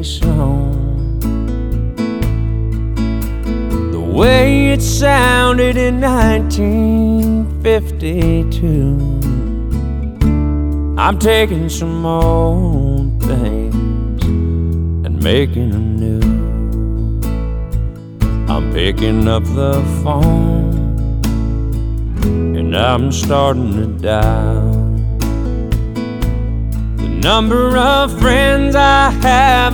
song, the way it sounded in 1952. I'm taking some old things and making them new. I'm picking up the phone and I'm starting to dial the number of friends I have